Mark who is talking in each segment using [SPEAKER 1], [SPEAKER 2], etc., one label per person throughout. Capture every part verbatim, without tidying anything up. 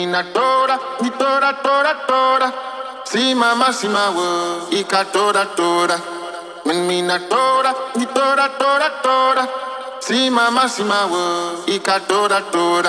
[SPEAKER 1] Menina toda, y toda, toda, toda. Sí, mamá, sí, mamá, y ca toda, toda. Menina toda, y toda, toda, toda. Sí, mamá, sí, mamá, y ca toda, toda.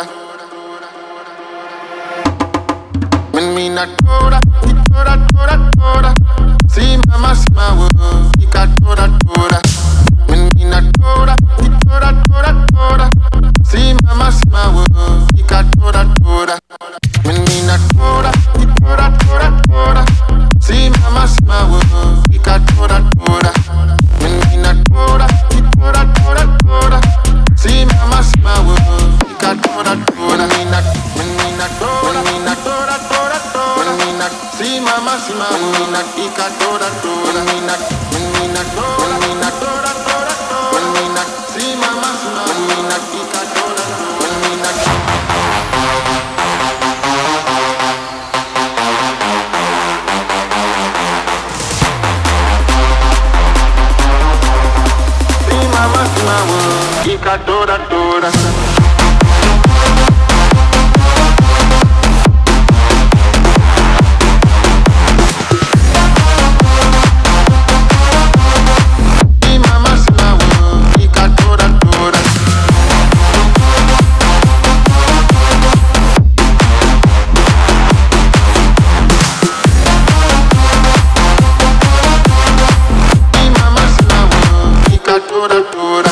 [SPEAKER 1] Menina toda, y toda, toda, toda. Sí, mamá, sí, mamá, y ca toda, toda. Menina toda, y toda, toda, toda. Sí, mamá, sí, mamá, y ca toda, toda. Menina toda, y toda, toda, toda. Sí, mamá, sí, mamá, y ca toda, toda. Menina toda, y toda, toda, toda. Sí, mamá, sí, mamá, y ca toda, toda. Menina, menina toda, menina toda, toda, toda. Menina, sí, mamá, sí, mamá, menina, y ca toda, toda. Menina, menina toda, menina toda, toda, toda. Menina, sí, mamá, sí, mamá, menina, y ca toda, toda. Menina. Ica toda, toda. Y mamá se la huevo, ica toda, toda. Y mamá se la huevo, ica toda, toda.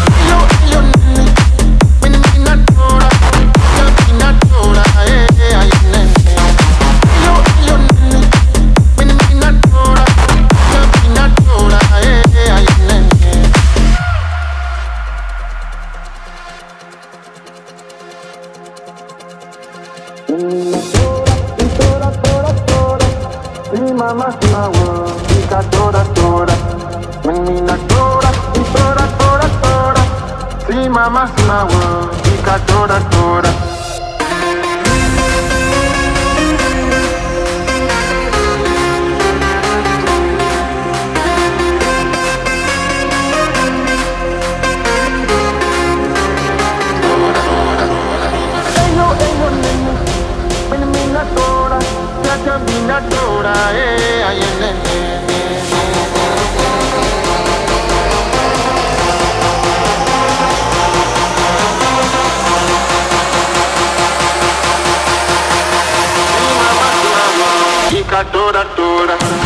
[SPEAKER 1] Mama Simawa, Ika Tora Tora. Menina Tora, Tora Tora Tora. Si Mama Simawa, Ika Tora Tora. Mina Dora, eh, ay, eh, eh, eh. Ica toda, toda.